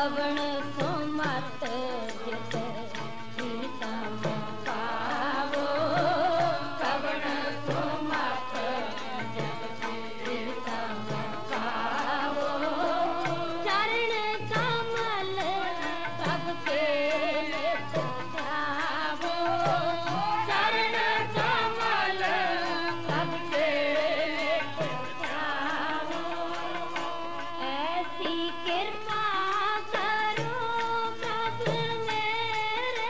कवण सुमत जित प्रीतम पावो कवण सुमत जित प्रीतम पावो चरण कमल सबके नित ध्यावो चरण कमल सबके नित ध्यावो ऐसी कृपा करो प्रभु मेरे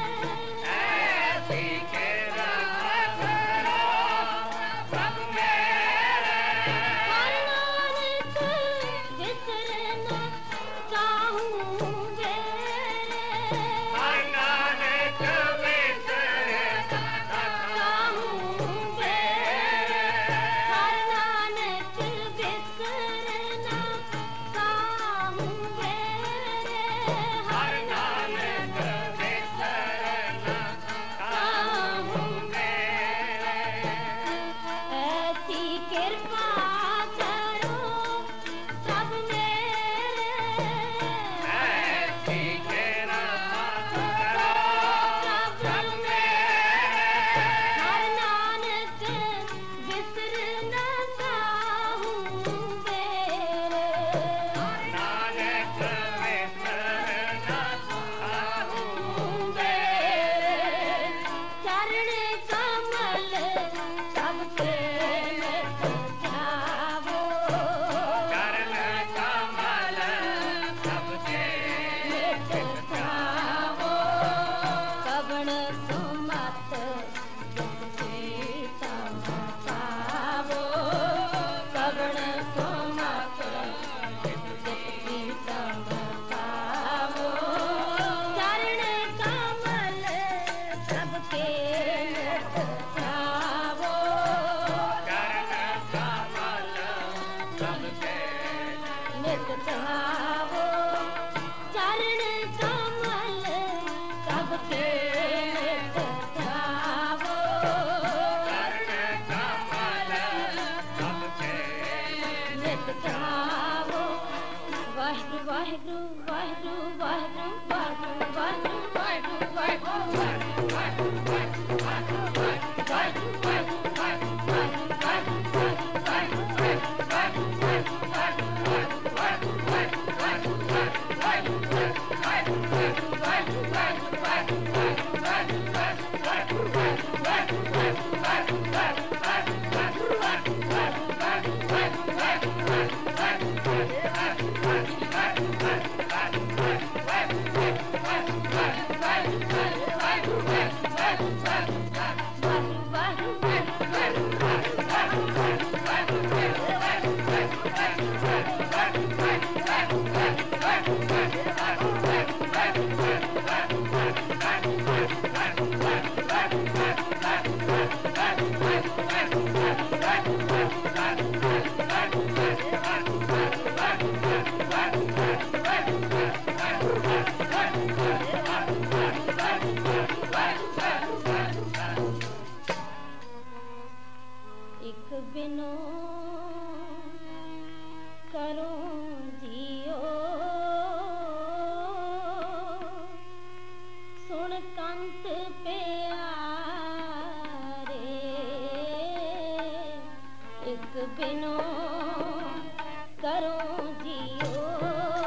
ऐसी कृपा करो प्रभु मेरे हर नानक विसरना चाहूं मेरे हर नानक विसरना चाहूं मेरे हर नानक विसरना चाहूं मेरे हर नानक विसरना चाहूं मेरे ऐसी कृपा करो सब मेरे ऐसी कृपा करो प्रभु मेरे हर नानक विसरना चाहूं मेरे नानक विसरना चाहूं मेरे चरण कमल सबके नित ध्यावो चरण कमल सबके नित ध्यावो कवण सुमत जित प्रीतम पावो कवण सुमत जित प्रीतम पावो चरण कमल सबके नित ध्यावो चरण कमल सबके नित ध्यावो चरण कमल सबके नित ध्यावो चरण कमल सबके नित ध्यावो वाहिगुरु वाहिगुरु वाहिगुरु वाहिगुरु वाहिगुरु वाहिगुरु वाहिगुरु एक बिनो करूं जियो सुन कंत प्यारे एक बिनो करूं जियो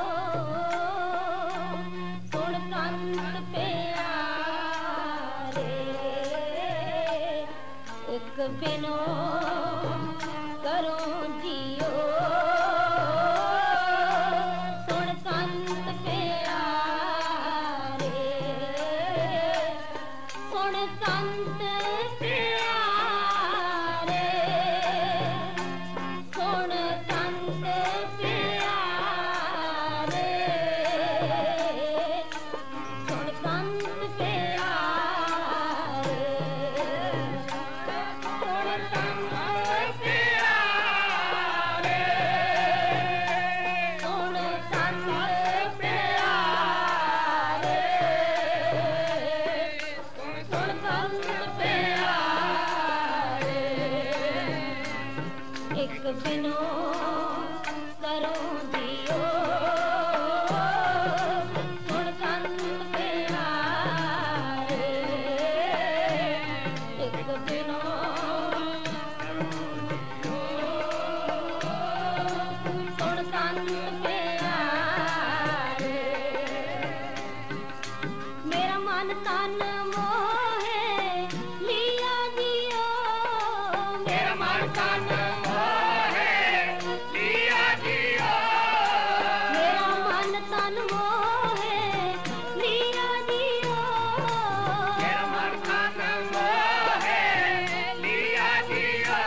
तन मोहे लिया जियो मेरा मन तन मोहे लिया जियो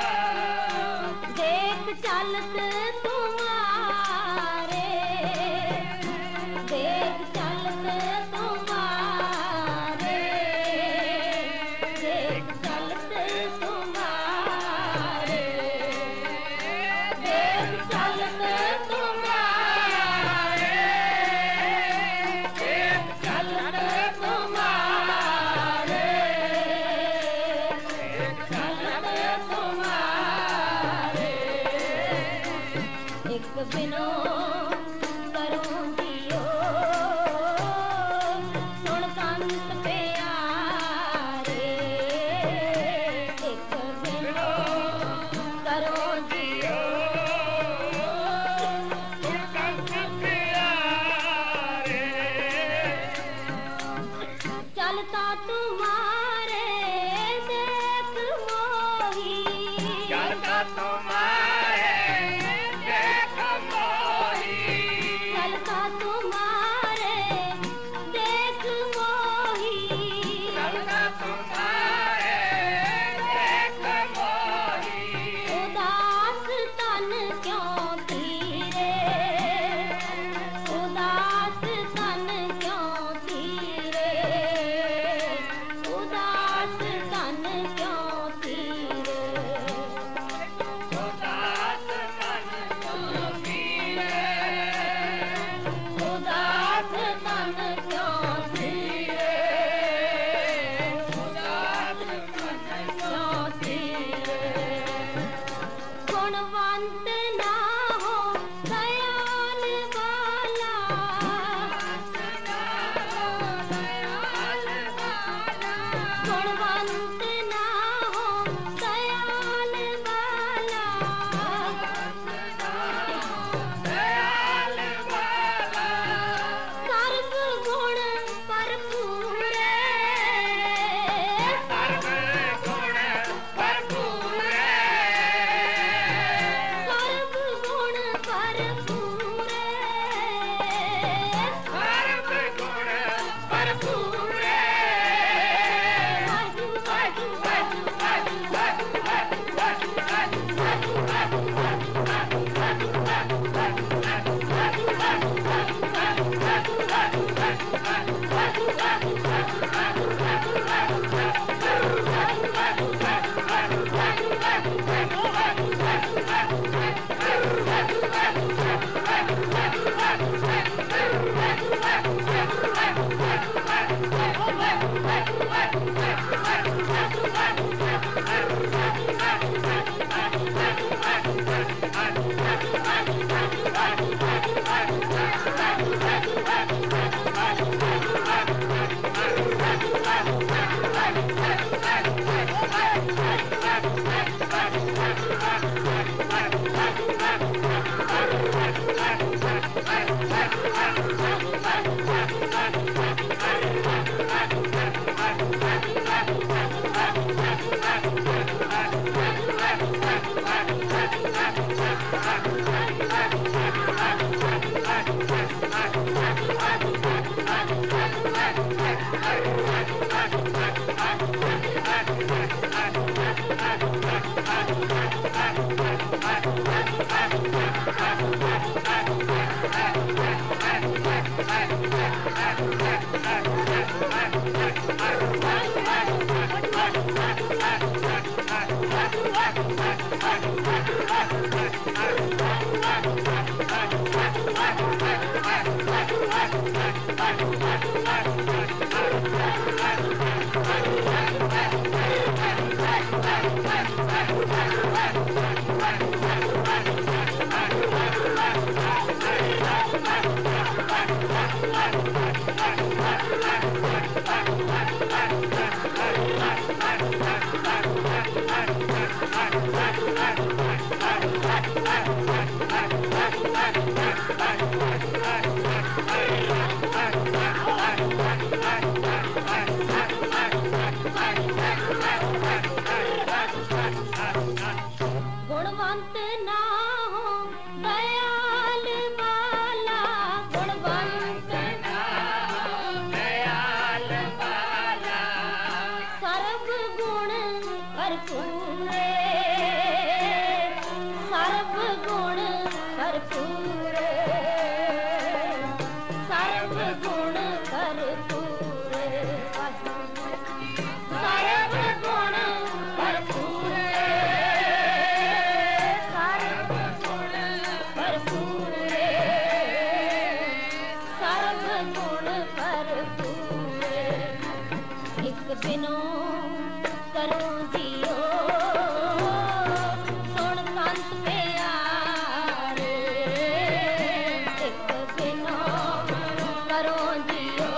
देख चलत तुम्हारे देख चलत तुम्हारे देख चलत तुम्हारे देख चलत तुम्हारे देख चलत तुम्हारे चलत तुम्हारे एक बिनो करूं जियो सुन कंत प्यारे एक बिनो करूं जियो चलता तुम्हारे देख मोही चलता तुम्हारे देख मोही चलता तुम्हारे देख मोही चलता तुम्हारे देख मोही उदास तन क्यों धीरे उदास तन क्यों धीरे उदास तन क्यों धीरे उदास मन क्यों धीरे उदास तन क्यों धीरे उदास मन क्यों धीरे गुणवंत ना हो दयाल वाला गुणवंत ना हो दयाल वाला दयाल वाला सर्व गुण भरपूर सर्व गुण भरपूर सर्व गुण भरपूर सर्व गुण भरपूर वाजू वाजू वाजू वाजू गुणवंत ना हो दयाल वाला गुणवंत बिनो करो जियो सुन संत प्यारे एक बिनो करो जियो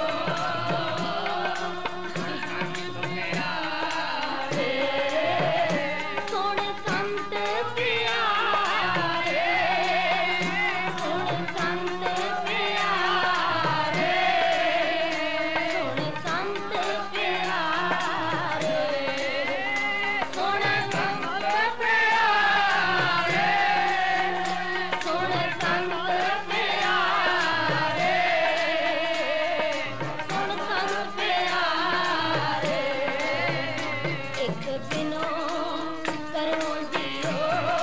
सुन संत प्यारे सुन संत प्यारे सुन संत प्यारे सुन संत प्यारे सुन संत प्यारे सुन संत प्यारे एक बिनो करो जियो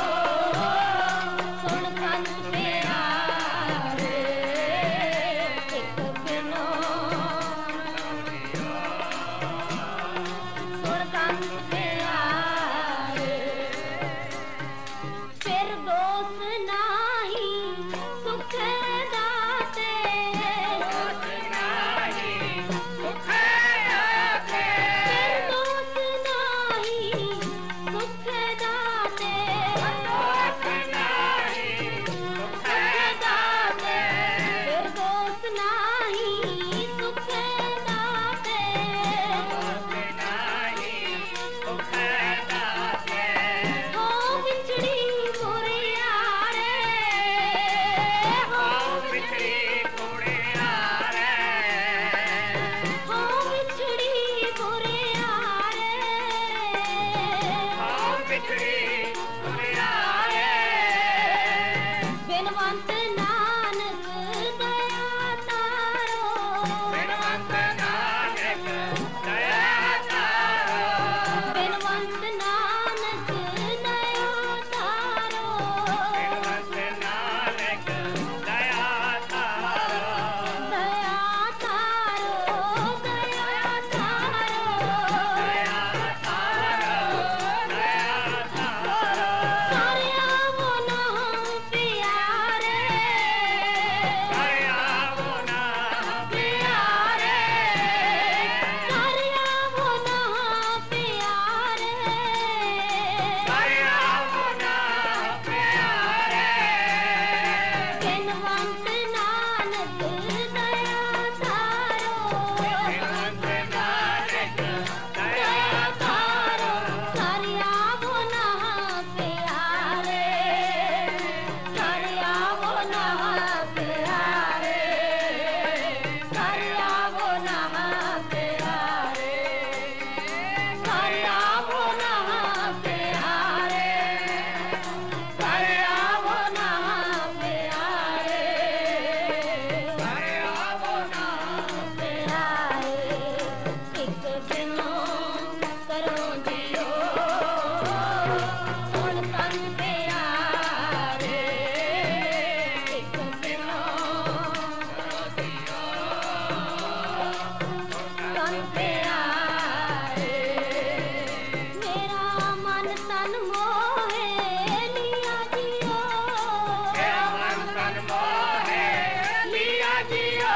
सुन संत प्यारे एक बिनो सुन संत प्यारे फिर दोस्त नाही सुख दाते फिर दोस्त नाही सुख दाते फिर दोस्त नाही सुख दाते हो बिछड़ी मुरियारे हो बिछड़ी मुरियारे बिनवंत नानक दया तारो बिनवंत नानक दया तारो दया तारो सारिया वो ना प्यारे सारिया वो ना प्यारे बिनवंत नानक दया तारो दया तारो सारिया वो ना प्यारे सारिया वो ना प्यारे सारिया वो ना प्यारे सारिया वो ना प्यारे सारिया वो ना प्यारे एक बिनो करो जियो सुन संत प्यारे एक बिनो संत प्यारे मेरा मन तन मोहे लिया जियो मेरा मन तन मोहे लिया जियो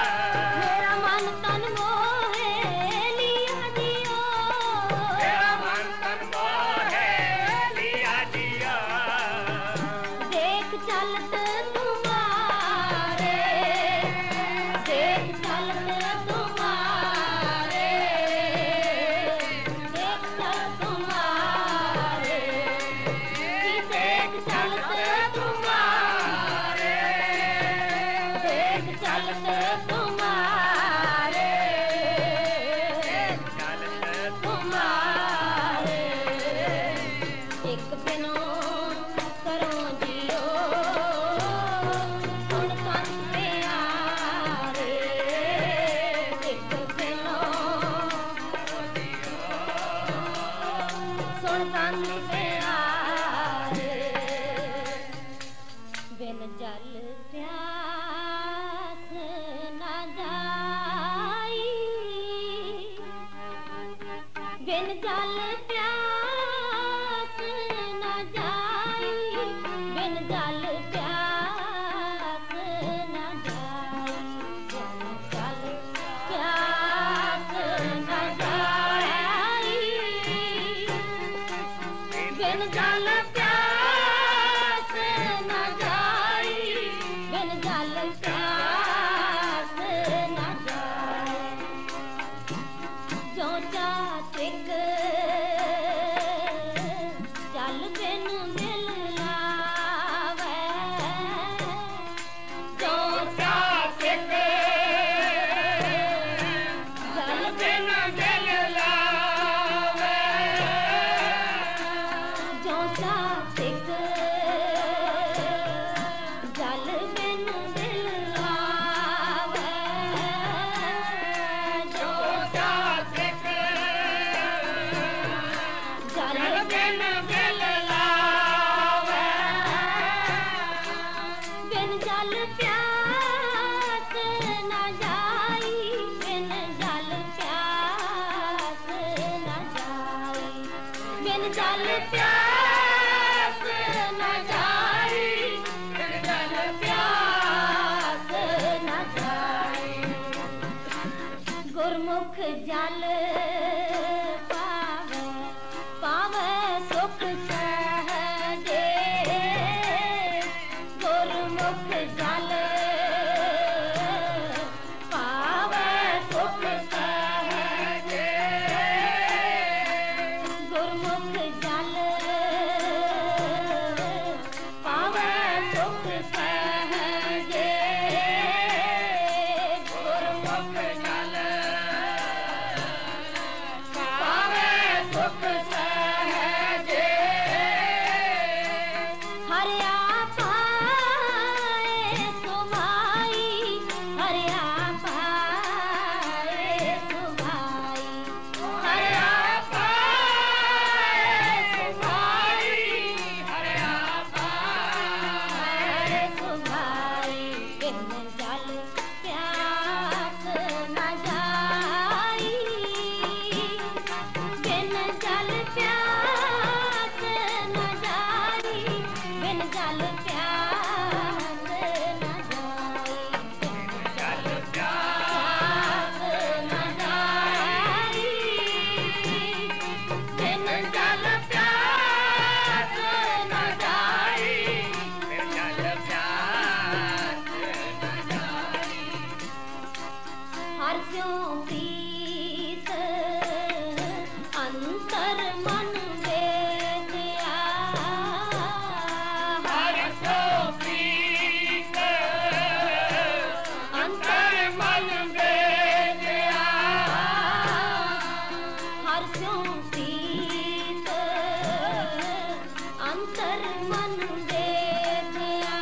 देख चलत तुम्हारे देख चलत तुम्हारे देख चलत तुम्हारे देख चलत तुम्हारे देख चलत तुम्हारे तुम्हारे एक बिनो करो जियो सुन संत प्यारे एक बिनो सुन संत प्यारे बिन जल प्यास न जाई बिन जल प्यास न जाई बिन जल प्यास न जाई बिन जल प्यास न जाई जल प्यास न जाए जो चातिक जल बिन बिल लावे जो चातिक जल बिन बिल लावे जो चातिक जल बिन बिल लावे जो चातिक जल बिन बिल लावे बिन जल प्यास न जाई बिन जल प्यास न जाई बिन जल प्यास न जाई बिन जल प्यास न जाई गुरमुख जल पावे पावे सुख सहजे गुरमुख जल पावे सुख सहजे गुरमुख जल पावे सुख सहजे गुरमुख जल पावे सुख सहजे हरिया पाए सुभाई हरिया पाए सुभाई हरिया पाए सुभाई हरिया पाए सुभाई बिन जल प्यास न जाई बिन जल प्यास न जाई बिन जल प्यास न जाई जल प्यास न जाई बिन जल प्यास न जाई बिन जल प्यास न जाई हर क्यों प्रीत अंतर मन वेदिया हर सो प्रीत अंतर मन वेदिया हर क्यों प्रीत अंतर मन वेदिया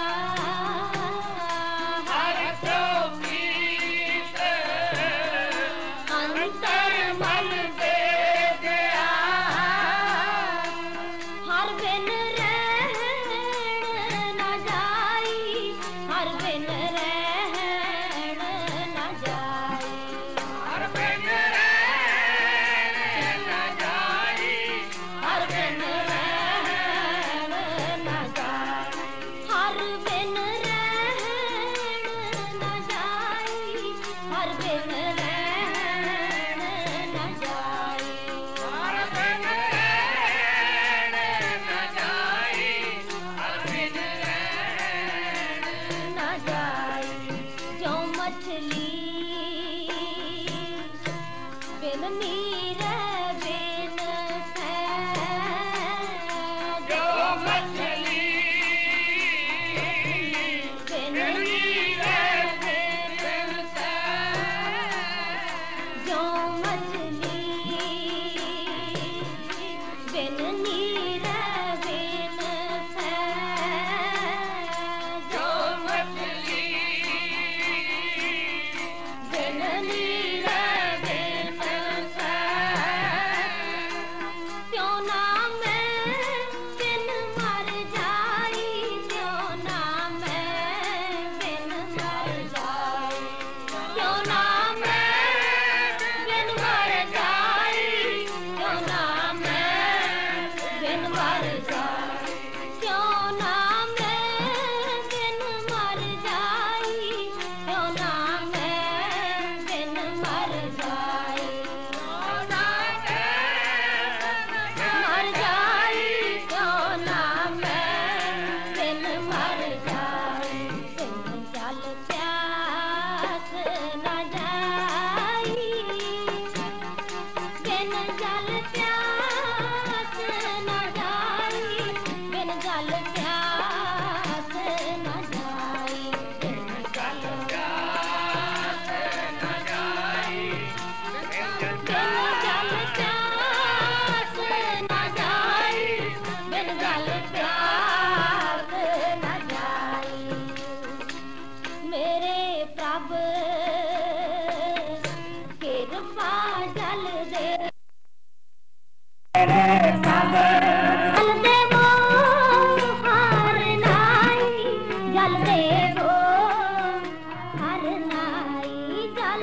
हर सो प्रीत अंतर मन वेदिया हर बिन रहन न जाई हर बिन रहन न जाई हर बिन रहन न जाई हर बिन रहन न जाई हर बिन रहन न जाई हर बिन रहन न जाई हर बिन रहन न जाई हर बिन रहन न जाई जो मछली बिन नीर बिन जो मछली बिन बिन नीर बिन सैर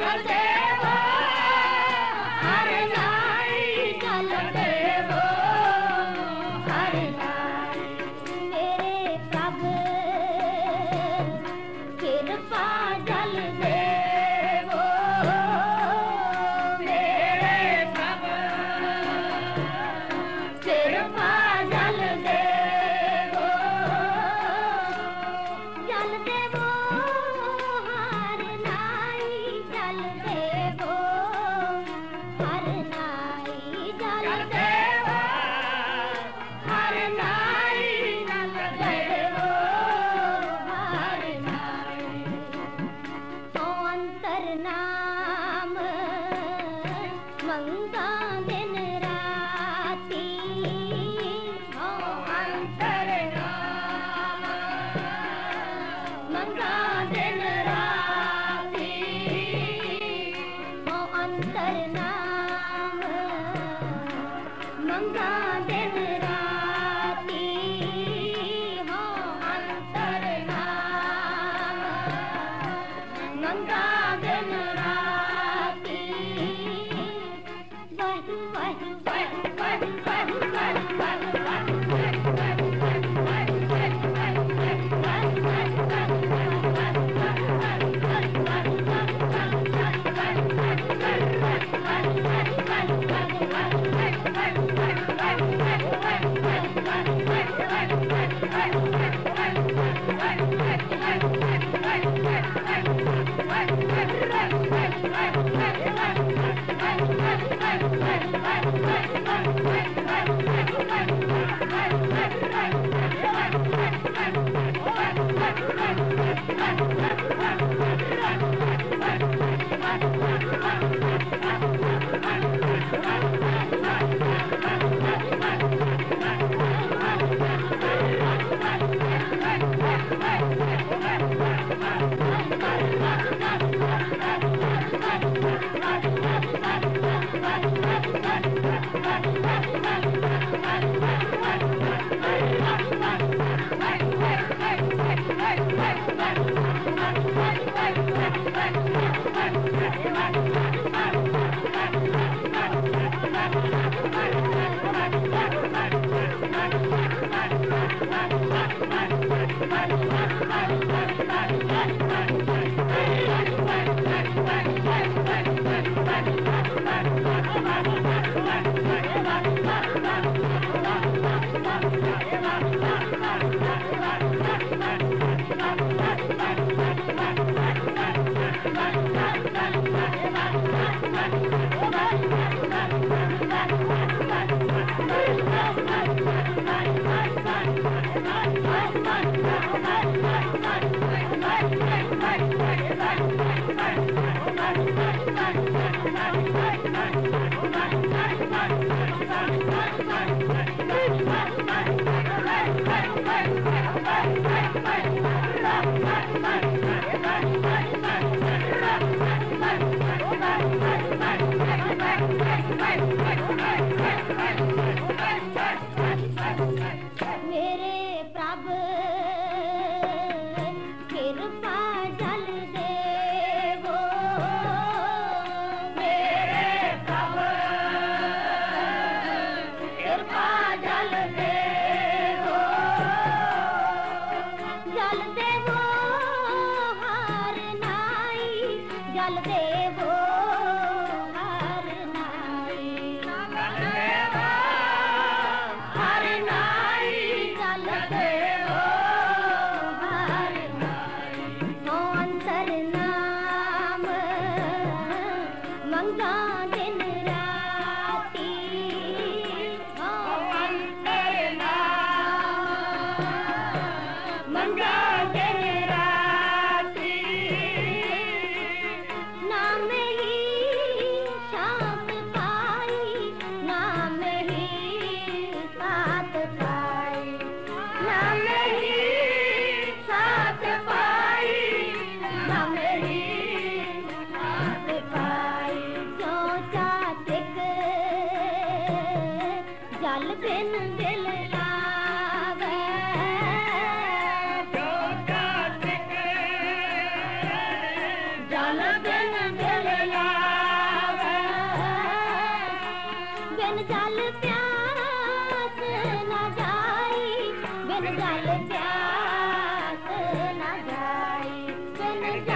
जो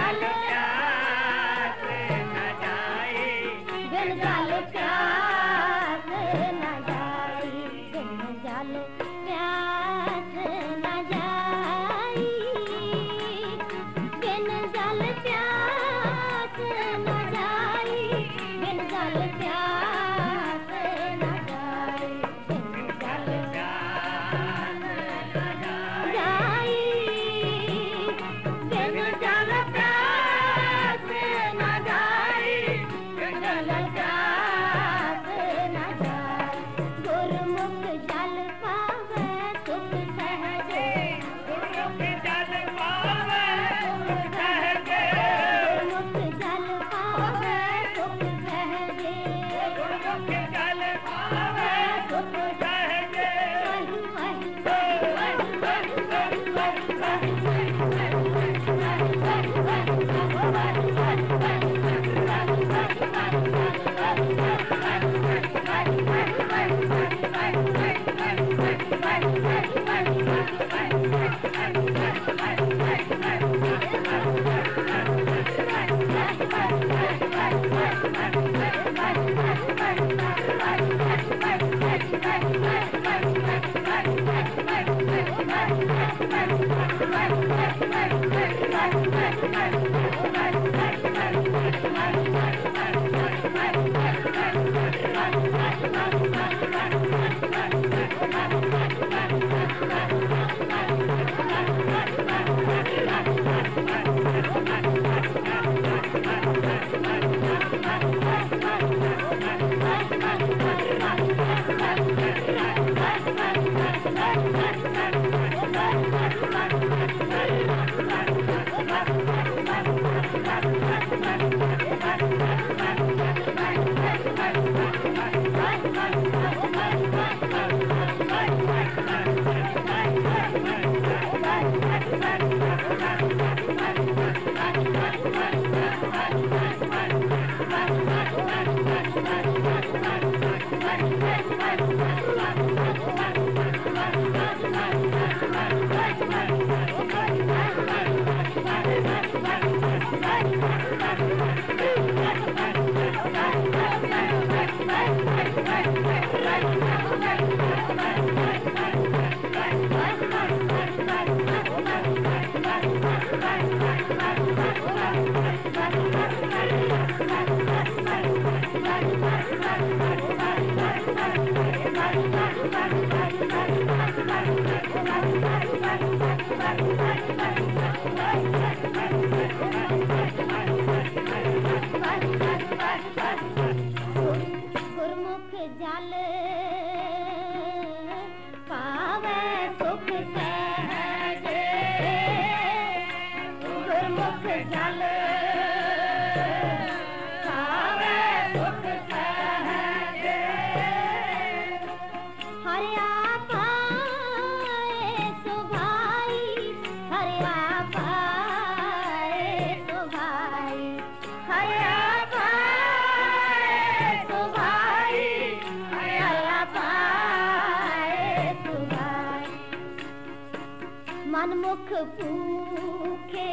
जल प्यास न जाई बिन जल प्यास न जाई बिन जल प्यास न जाई बिन जल प्यास न जाई बिन जल प्यास न जाई बिन जल प्यास न जाई बिन जल प्यास न जाई बिन जल प्यास न जाई गुरमुख जल पावे सुख सहजे गुरमुख जल पावे सहजे गुरमुख जल पावे सुख सहजे गुरमुख जल पावे सुख सहजे गुरमुख जल पावे सुख सहजे गुरमुख जल पावे सुख सहजे हरिया पाए सुभाई हरिया पाए सुभाई हरिया पाए सुभाई हरिया पाए सुभाई मनमुख भूखे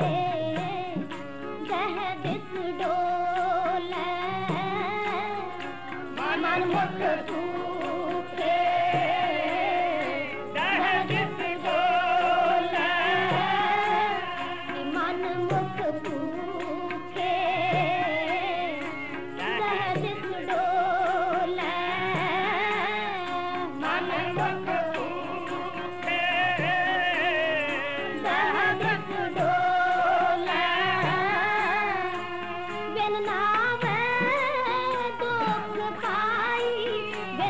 दह दिस डोले मनमुख भूखे दह दिस डोले मनमुख भूखे दह दिस डोले मनमुख भूखे दह दिस डोले बिन नावे दुख पाई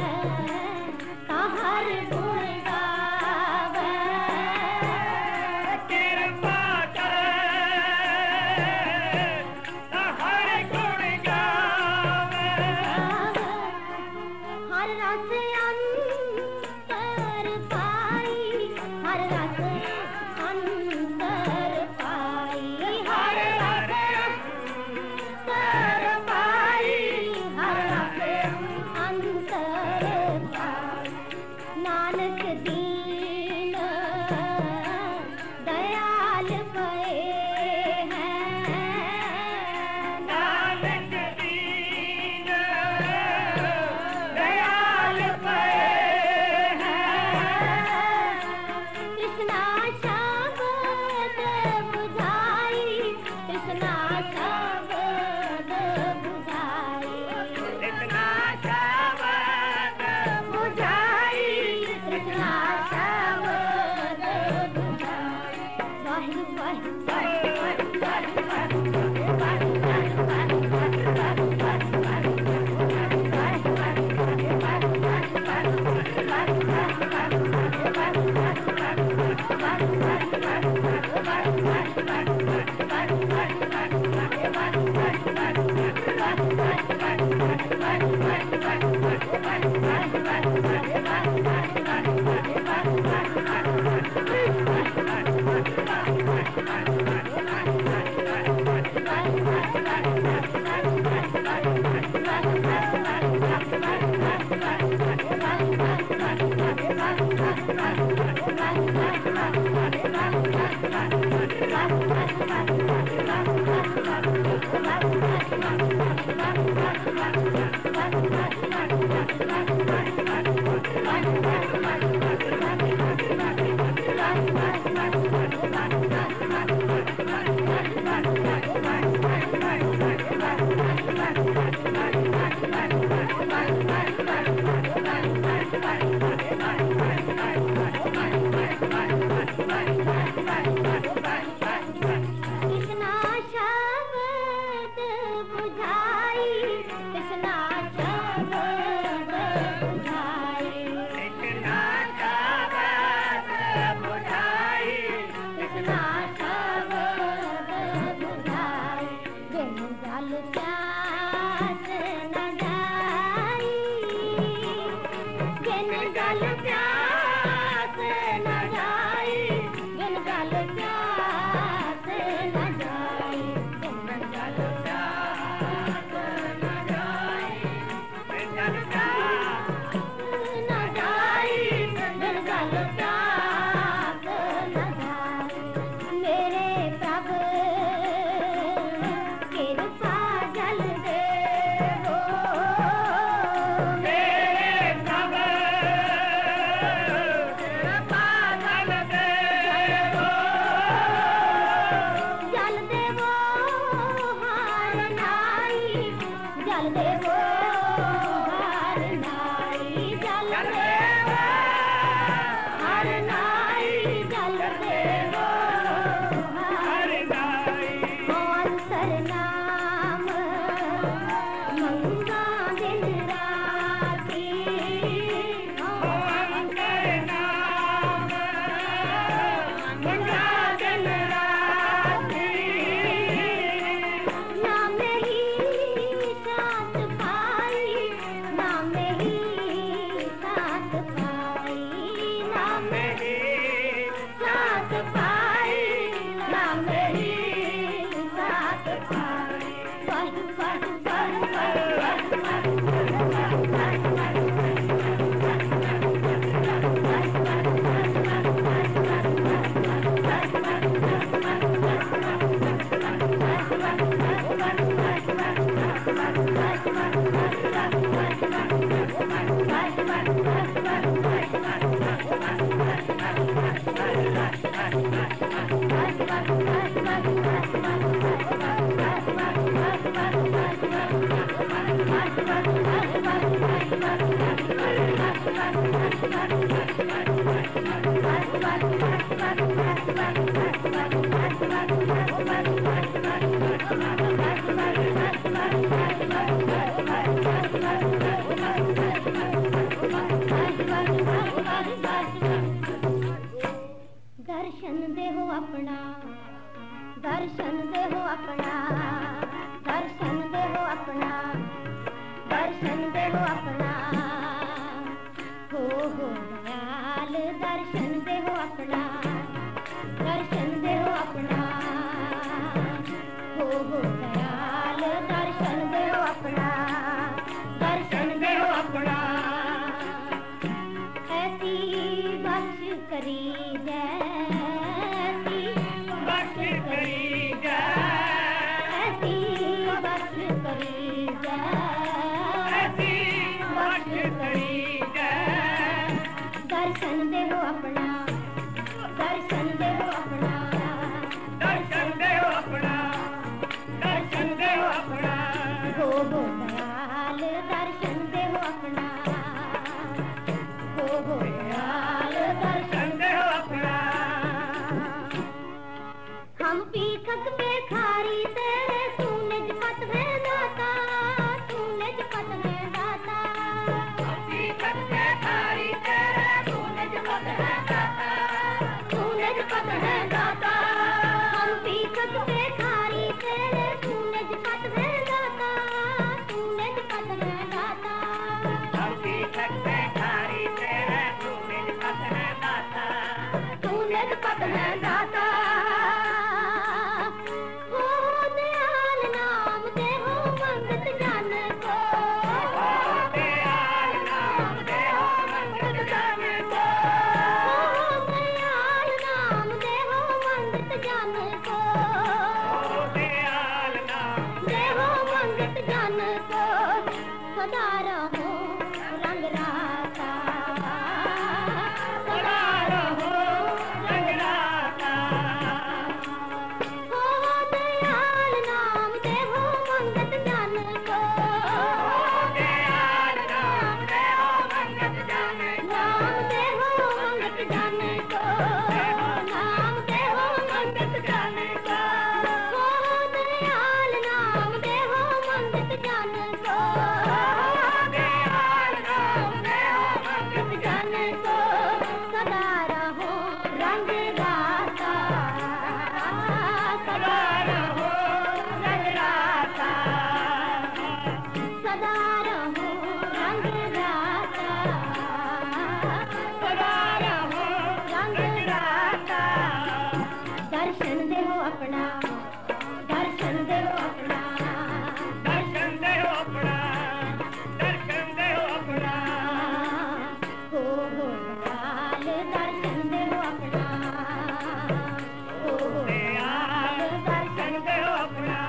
ताहर गुण गावे कृपा ताहर गुण गावे हर रस अंतर पाई हर रस अंतर पाई हर रस अंतर पाई हर रस अंतर पाई नानक दीन दयाल पए हैं नानक दीन दयाल पए हैं कृष्णा शब्द बुझाई कृष्णा शब्द बुझाई इतना शब्द बुझाई कृष्णा शब्द बुझाई वाहि वाहि वाहि वाहि वाहि कृष्णा शब्द बुझाई कृष्णा शब्द बुझाई इतना शब्द बुझाई कृष्णा शब्द बुझाई बिन जल प्यास न जाई बिन जल प्यास न जाई बिन जल प्यास न जाई बिन जल प्यास न जाई जल प्यास न जाई बिन जल प्यास न जाई मेरे प्रभु कृपा जल देवो मेरे सब कृपा जल देवो जल देवो हार नाई जल देवो हार नाई जल देवो हार नाई जल देवो हार हरि नाई अंतर नाम मंगा दिन राती अंतर नाम गंगा दिन राती नाम ही साथ पाई नाम ही साथ पाई नाम मेरी साथ पाई नाम ही साथ पाई वाहि वाहि वाहि Thank you. अपना, दर्शन दे हो अपना, दर्शन दे हो अपना, दर्शन दे हो अपना, हो दयाल दर्शन दे हो अपना, दर्शन दे हो अपना, हो दयाल दर्शन दे हो अपना, दर्शन दे हो अपना। ऐसी बख्श करी जैसी बख्श करी जा, ऐसी बख्श करी ऐसी बख्श करी जा, दर्शन दे हो अपना, दर्शन दे हो अपना, दर्शन दे अपना, दर्शन दे अपना, हो दयाल दर्शन दे हो अपना, हो दयाल दर्शन। दर्शन दे अपना, हम पीखक पे खारी तेरे तूने जपत में दाता, तूने जपत में दाता, हकीकत से थारी तेरे तूने जपत है दाता, तूने जपत में दाता। हम पीखक पे खारी तेरे तूने जपत में दाता, तूने जपत में दाता, हकीकत से थारी तेरे तूने जपत है दाता, तूने जपत में दाता। हो दयाल नाम दे हो मंगत जन को, दयाल नाम दे हो मंगत जन को, हो दयाल नाम दे हो मंगत जन को, दयाल नाम दे हो मंगत जन को, सदा रहो रंग राता, सदा रहो रंग राता, हो दयाल नाम दे हो मंगत जन को, दयाल नाम दे हो मंगत जन नाम दे हो मंगत जन को, नाम दे हो मंगत जन को, हो दयाल नाम दे हो मंगत जन को, दयाल नाम दे हो मंगत जन को, सदा रहो रंग राता, सदा रहो रंग राता, सदा रहो रंग राता, सदा रहो रंग राता। दर्शन दे हो अपना, दर्शन दे हो अपना, दर्शन दे अपना, दर्शन दे अपना, हो दयाल दर्शन दे हो अपना, हो दयाल दर्शन दर्शन दे अपना,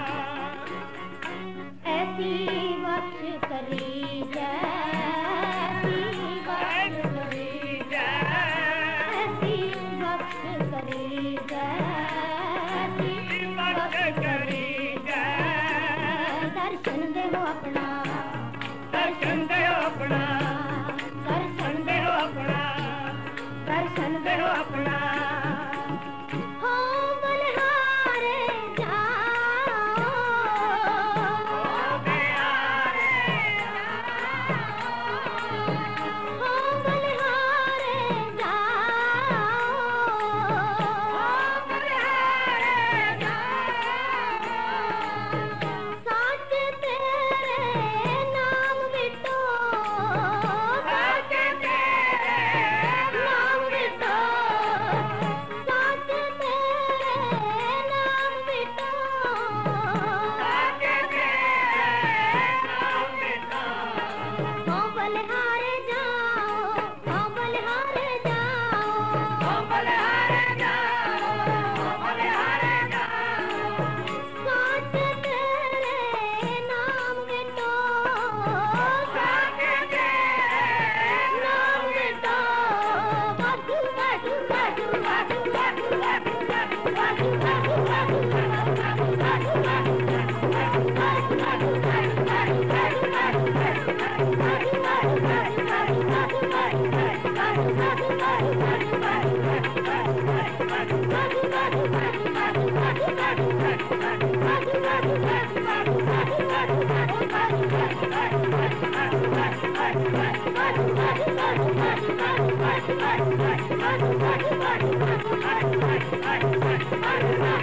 ऐसी बख्श करी जैसी बख्श करी, ऐसी बख्श करी जैसी बख्श करी जा, दर्शन दे हो अपना, दर्शन दे अपना, दर्शन दे अपना, दर्शन दे अपना, हो बलिहारे जाओ, हो बलिहारे जाओ, साथ तेरे नाम बिटो, साथ तेरे नाम बिटो, साथ तेरे नाम बिटो, साथ तेरे नाम बिटो, हो बलिहारे जाओ, हो बलिहारे जाओ, ओ बलिहारे जाओ, ओ बलिहारे जाओ, साथ तेरे नाम बिटो, साथ तेरे नाम बिटो, बाजू बाजू बाजू बाजू बाजू बाजू बाजू बाजू बाजू Bye.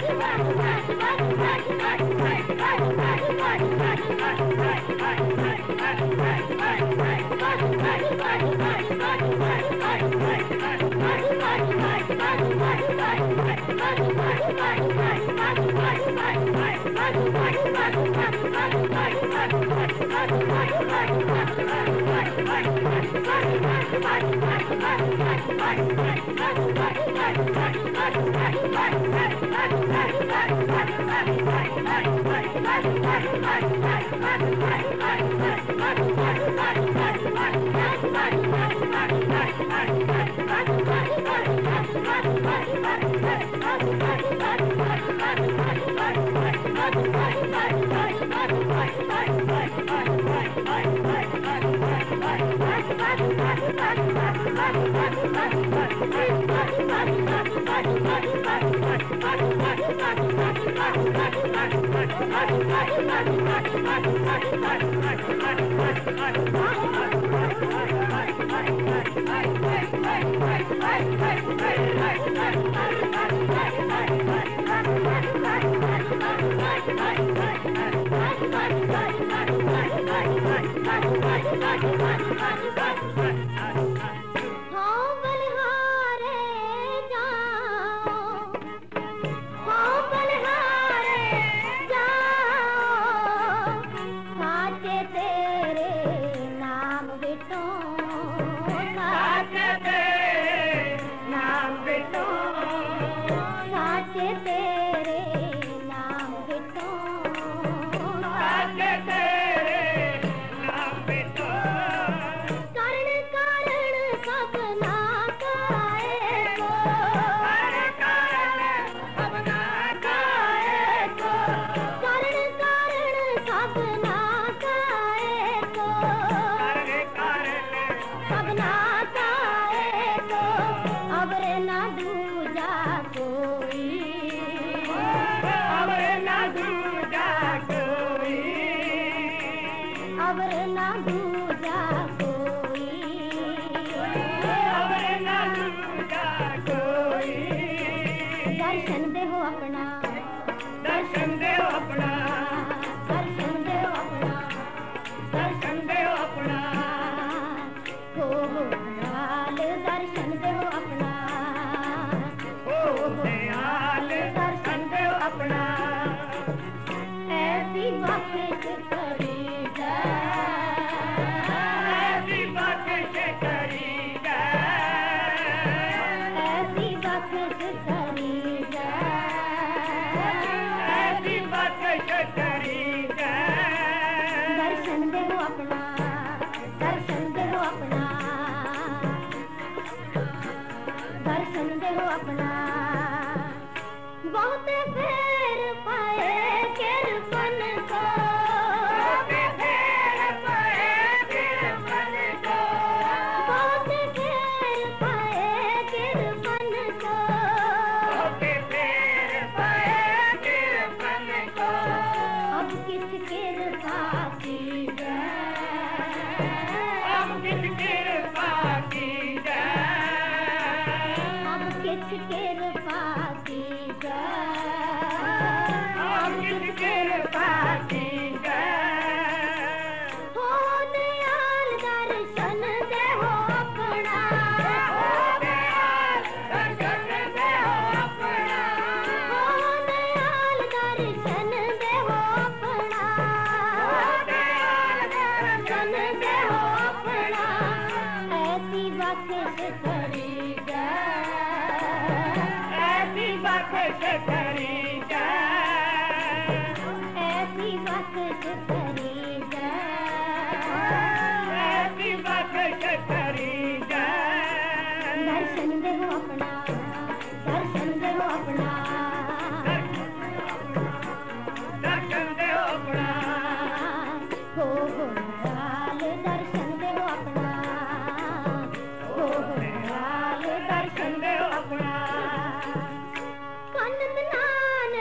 कन नान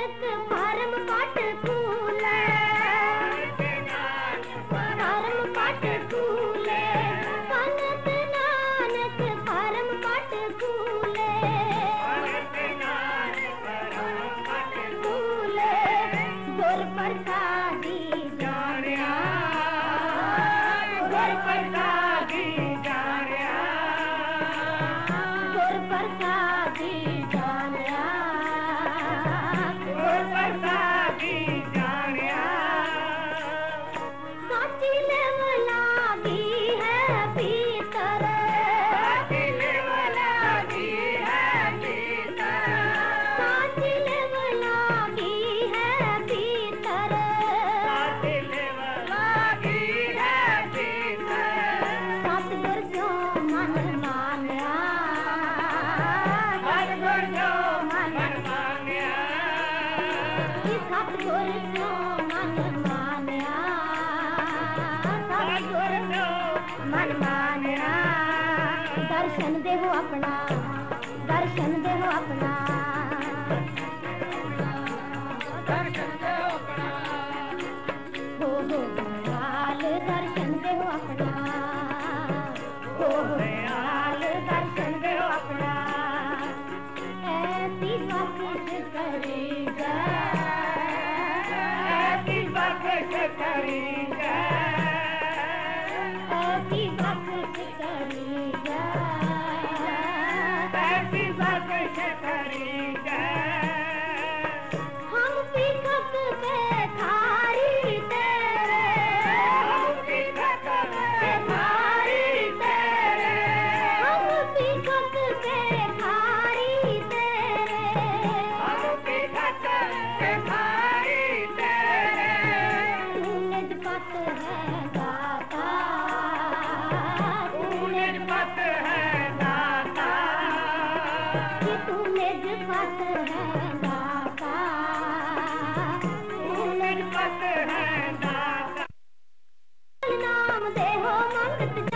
जानिया प्रसादी जानिया साची लेवलागी है भीतर साची लेवलागी है भीतर साची लेवलागी है भीतर साची लेवलागी है भीतर सतगुर जो मन मानिया सतगुर जो मन मानिया सतगुर जो मन मानिया सतगुर जो मन मानिया दर्शन देवो अपना दर्शन देवो अपना दर्शन दे अपना हो दयाल दर्शन देवो अपना हो दयाल दर्शन देवो अपना ऐसी बख्श करेगा ऐसी बख्श करेगा ऐसी बख्श करेगा ऐसी बख्श करेगा हम सिखक बेखारी तेरे हम सिखक बेखारी तेरे हम सिखक बेखारी तेरे हम सिखक बेखारी तेरे तू निजपत है दाता तू निजपत है दाता कि तू निजपत है दाता तू निजपत है दाता नाम देहो मंगत